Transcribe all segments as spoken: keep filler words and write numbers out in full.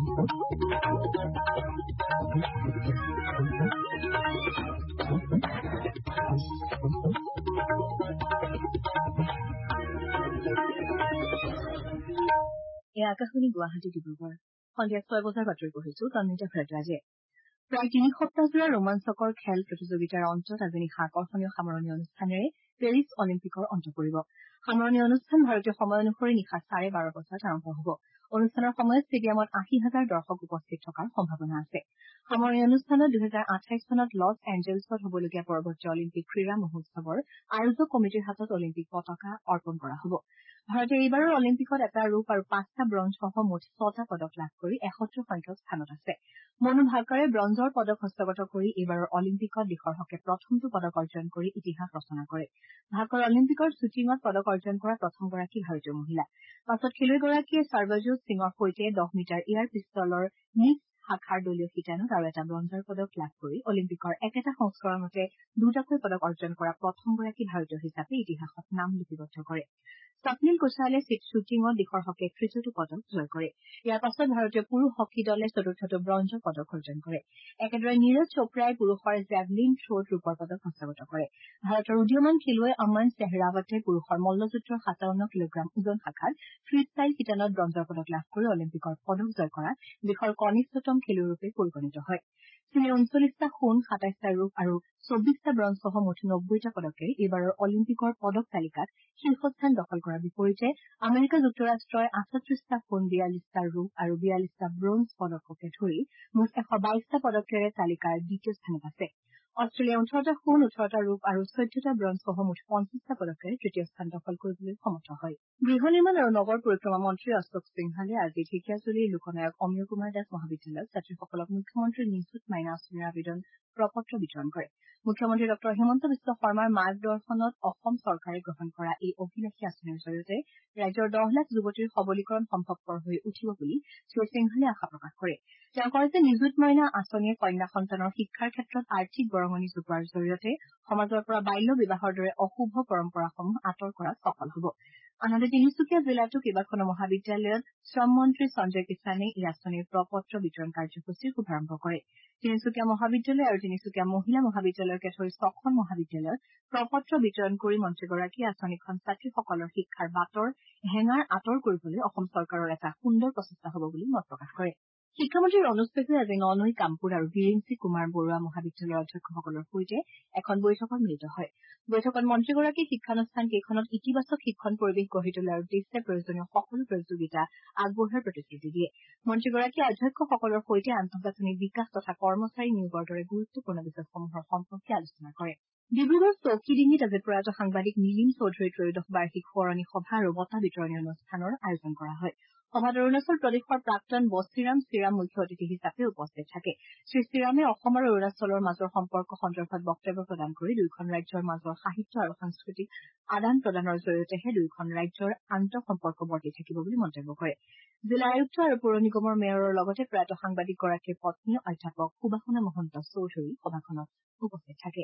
এয়া আকাশবাণী গুৱাহাটী ডিব্ৰুগড় সন্ধিয়া ছয় বজাৰ বাতৰি পঢ়িছো তন্মিতা ভৰদ্বাজে। প্ৰায় তিনি সপ্তাহজোৰা ৰোমাঞ্চকৰ খেল প্ৰতিযোগিতাৰ অন্তত আজি নিশা আকৰ্ষণীয় সামৰণি অনুষ্ঠানেৰে পেৰিছ অলিম্পিকৰ অন্ত পৰিব। সামৰণি অনুষ্ঠান ভাৰতীয় সময় অনুসৰি নিশা চাৰে বাৰ বজাত আৰম্ভ হ'ব। অনুষ্ঠানৰ সময়ত ষ্টেডিয়ামত আশী হাজাৰ দৰ্শক উপস্থিত থকাৰ সম্ভাৱনা আছে। সামৰণি অনুষ্ঠানত দুহেজাৰ আঠাইছ চনত লছ এঞ্জেলছত হ'বলগীয়া পৰৱৰ্তী অলিম্পিক ক্ৰীড়া মহোৎসৱৰ আয়োজক কমিটিৰ হাতত অলিম্পিক পতাকা অৰ্পণ কৰা হ'ব। ভাৰতে এইবাৰৰ অলিম্পিকত এটা ৰূপ আৰু পাঁচটা ব্ৰঞ্জসহ মুঠ ছটা পদক লাভ কৰি এসত্তৰ সংখ্যক স্থানত আছে। মনু ভাকাৰে ব্ৰঞ্জৰ পদক হস্তগত কৰি এইবাৰৰ অলিম্পিকত দেশৰ হকে প্ৰথমটো পদক অৰ্জন কৰি ইতিহাস ৰচনা কৰে। ভাকৰ অলিম্পিকৰ শ্বুটিঙত পদক অৰ্জন কৰা প্ৰথমগৰাকী ভাৰতীয় মহিলা। পাছত খেলুৱৈগৰাকীয়ে সৰ্বজোৎ সিঙৰ সৈতে দহ মিটাৰ এয়াৰ পিষ্টলৰ মিক্স শাখাৰ দলীয় শিতানত আৰু এটা ব্ৰঞ্জৰ পদক লাভ কৰি অলিম্পিকৰ একেটা সংস্কৰণতে দুটাকৈ পদক অৰ্জন কৰা প্ৰথমগৰাকী ভাৰতীয় হিচাপে ইতিহাসত নাম লিপিবদ্ধ কৰে। স্বপ্নীল কুশালে শ্বুটিঙত দেশৰ হকে তৃতীয়টো পদক জয় কৰে। ইয়াৰ পাছত ভাৰতীয় পুৰুষ হকী দলে চতুৰ্থটো ব্ৰঞ্জৰ পদক অৰ্জন কৰে। একেদৰে নীৰজ চোপ্ৰাই পুৰুষৰ জেভলিন থ্ৰত ৰূপৰ পদক হস্তগত কৰে। ভাৰতৰ উদীয়মান খেলুৱৈ অমন চেহৰাৱতে পুৰুষৰ মল্লযুদ্ধৰ সাতাৱন্ন কিলোগ্ৰাম ওজন শাখাত ফ্ৰী ষ্টাইল শিতানত ব্ৰঞ্জৰ পদক লাভ কৰি অলিম্পিকৰ পদক জয় কৰা দেশৰ কনিষ্ঠতম খেলুৱৈৰূপে পৰিগণিত হয়। চীনে ঊনচল্লিশটা সোণ সাতাইশটা ৰূপ আৰু চৌবিশটা ব্ৰঞ্জসহ মুঠ নব্বৈটা পদকেৰে এইবাৰৰ অলিম্পিকৰ পদক তালিকাত শীৰ্ষস্থান দখল কৰাৰ বিপৰীতে আমেৰিকা যুক্তৰাষ্ট্ৰই আঠত্ৰিশটা সোণ বিয়াল্লিশটা ৰূপ আৰু বিয়াল্লিশটা ব্ৰঞ্জ পদককে ধৰি মুঠ এশ বাইশটা পদকেৰে তালিকাৰ দ্বিতীয় স্থানত আছে। অষ্ট্ৰেলিয়াই ওঠৰটা সোণ ওঠৰটা ৰূপ আৰু চৈধ্যটা ব্ৰঞ্জসহ মুঠ পঞ্চাশটা পদকেৰে তৃতীয় স্থান দখল কৰিবলৈ সমৰ্থ হয়। গৃহ নিৰ্মাণ আৰু নগৰ পৰিক্ৰমা মন্ত্ৰী অশোক সিংহালে আজি ঢেকিয়াজুলিৰ লোকনায়ক অমীয় কুমাৰ দাস মহাবিদ্যালয়ত ছাত্ৰীসকলক মুখ্যমন্ত্ৰীৰ নিযুত মাইনা আঁচনিৰ আবেদন প্ৰপত্ৰ বিতৰণ কৰে। মুখ্যমন্ত্ৰী ডঃ হিমন্ত বিশ্ব শৰ্মাৰ মাৰ্গদৰ্শনত অসম চৰকাৰে গ্ৰহণ কৰা এই অভিলাষী আঁচনিৰ জৰিয়তে ৰাজ্যৰ দহ লাখ যুৱতীৰ সবলীকৰণ সম্ভৱপৰ হৈ উঠিব বুলি শ্ৰীসিংহালে আশা প্ৰকাশ কৰে। তেওঁ কয় যে নিযুত মাইনা আঁচনিয়ে কন্যা সন্তানৰ শিক্ষাৰ ক্ষেত্ৰত আৰ্থিক বৰঙণি যোগোৱাৰ জৰিয়তে সমাজৰ পৰা বাল্য বিবাহৰ দৰে অশুভ পৰম্পৰাসমূহ আঁতৰ কৰাত সফল হ'ব। আনহাতে তিনিচুকীয়া জিলাতো কেইবাখনো মহাবিদ্যালয়ত শ্ৰম মন্ত্ৰী সঞ্জয় কিষাণে এই আঁচনিৰ প্ৰপত্ৰ বিতৰণ কাৰ্যসূচীৰ শুভাৰম্ভ কৰে। তিনিচুকীয়া মহাবিদ্যালয় আৰু তিনিচুকীয়া মহিলা মহাবিদ্যালয়কে ধৰি ছখন মহাবিদ্যালয়ত প্ৰপত্ৰ বিতৰণ কৰি মন্ত্ৰীগৰাকীয়ে আঁচনিখন ছাত্ৰীসকলৰ শিক্ষাৰ বাটৰ হেঙাৰ আঁতৰ কৰিবলৈ অসম চৰকাৰৰ এটা সুন্দৰ প্ৰচেষ্টা হ'ব বুলি মত প্ৰকাশ কৰে। শিক্ষামন্ত্ৰী ৰণোজ পেগুৱে আজি ননৈ কামপুৰ আৰু বিৰিঞ্চি কুমাৰ বৰুৱা মহাবিদ্যালয়ৰ অধ্যক্ষসকলৰ সৈতে এখন বৈঠকত মিলিত হয়। বৈঠকত মন্ত্ৰীগৰাকীয়ে শিক্ষানুষ্ঠান কেইখনত ইতিবাচক শিক্ষণ পৰিৱেশ গঢ়ি তোলাৰ উদ্দেশ্যে প্ৰয়োজনীয় সকলো সহযোগিতা আগবঢ়োৱাৰ প্ৰতিশ্ৰুতি দিয়ে। মন্ত্ৰীগৰাকীয়ে অধ্যক্ষসকলৰ সৈতে আন্তঃগাঁথনি বিকাশ তথা কৰ্মচাৰী নিয়োগৰ দৰে গুৰুত্বপূৰ্ণ বিষয়সমূহৰ সম্পৰ্কে আলোচনা কৰে। ডিব্ৰুগড়ৰ চৌকিডিঙ্গিত আজি প্ৰয়াত সাংবাদিক নীলিম চৌধুৰীৰ ত্ৰয়োদশ বাৰ্ষিক সোঁৱৰণী সভা আৰু বঁটা বিতৰণী অনুষ্ঠানৰ আয়োজন কৰা হয়। সভাত অৰুণাচল প্ৰদেশৰ প্ৰাক্তন বছিৰাম ছিৰাম মুখ্য অতিথি হিচাপে উপস্থিত থাকে। শ্ৰীছিৰামে অসম আৰু অৰুণাচলৰ মাজৰ সম্পৰ্ক সন্দৰ্ভত বক্তব্য প্ৰদান কৰি দুয়োখন ৰাজ্যৰ মাজৰ সাহিত্য আৰু সাংস্কৃতিক আদান প্ৰদানৰ জৰিয়তেহে দুয়োখন ৰাজ্যৰ আন্তঃ সম্পৰ্ক বৰ্তি থাকিব বুলি মন্তব্য কৰে। জিলা আয়ুক্ত আৰু পৌৰ নিগমৰ মেয়ৰৰ লগতে প্ৰয়াত সাংবাদিকগৰাকীৰ পত্নী অধ্যাপক সুবাসনা মহন্ত চৌধুৰী সভাখনত উপস্থিত থাকে।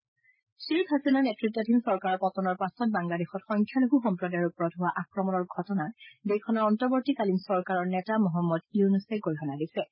শ্বেখ হাছিনা নেতৃত্বাধীন চৰকাৰৰ পতনৰ পাছত বাংলাদেশত সংখ্যালঘু সম্প্ৰদায়ৰ ওপৰত হোৱা আক্ৰমণৰ ঘটনাত দেশখনৰ অন্তৰ্বৰ্তীকালীন চৰকাৰৰ নেতা মহম্মদ ইউনুছে গৰিহণা দিছে।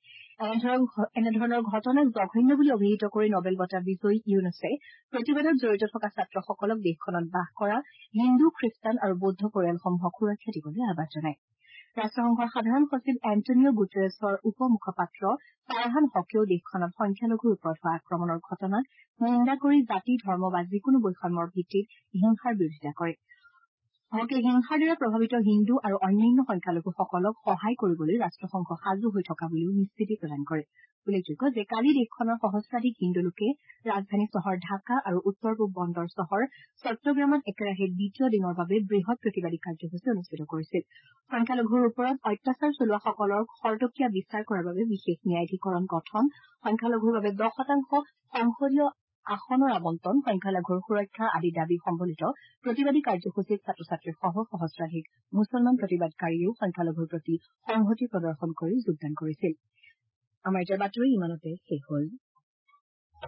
এনেধৰণৰ ঘটনাক জঘন্য বুলি অভিহিত কৰি নবেল বঁটা বিজয়ী ইউনুছে প্ৰতিবাদত জড়িত থকা ছাত্ৰসকলক দেশখনত বাস কৰা হিন্দু খ্ৰীষ্টান আৰু বৌদ্ধ পৰিয়ালসমূহক সুৰক্ষা দিবলৈ আহ্বান জনায়। ৰাষ্ট্ৰসংঘৰ সাধাৰণ সচিব এণ্টনিঅ গুটেৰেছৰ উপ মুখপাত্ৰ ফাৰহান হকেও দেশখনত সংখ্যালঘুৰ ওপৰত হোৱা আক্ৰমণৰ ঘটনাক নিন্দা কৰি জাতি ধৰ্ম বা যিকোনো বৈষম্যৰ ভিত্তিত হিংসাৰ বিৰোধিতা কৰে। হকে হিংসাৰ দ্বাৰা প্ৰভাৱিত হিন্দু আৰু অন্যান্য সংখ্যালঘুসকলক সহায় কৰিবলৈ ৰাষ্ট্ৰসংঘ সাজু হৈ থকা বুলিও নিশ্চিতি প্ৰদান কৰে। উল্লেখযোগ্য যে কালি দেশখনৰ সহস্ৰাধিক হিন্দু লোকে ৰাজধানী চহৰ ঢাকা আৰু উত্তৰ পূব বন্দৰ চহৰ চট্টগ্ৰামত একেৰাহে দ্বিতীয় দিনৰ বাবে বৃহৎ প্ৰতিবাদী কাৰ্যসূচী অনুষ্ঠিত কৰিছিল। সংখ্যালঘুৰ ওপৰত অত্যাচাৰ চলোৱাসকলৰ খৰতকীয়া বিচাৰ কৰাৰ বাবে বিশেষ ন্যায়াধীকৰণ গঠন, সংখ্যালঘুৰ বাবে দহ শতাংশ সংসদীয় আসনৰ আবণ্টন, সংখ্যালঘুৰ সুৰক্ষা আদি দাবী সম্বলিত প্ৰতিবাদী কাৰ্যসূচীত ছাত্ৰ ছাত্ৰীসহ সহস্ৰাধিক মুছলমান প্ৰতিবাদকাৰীয়েও সংখ্যালঘুৰ প্ৰতি সংহতি প্ৰদৰ্শন কৰি যোগদান কৰিছিল। আমাৰ এতিয়া বাতৰি ইমানতে শেষ হ'ল।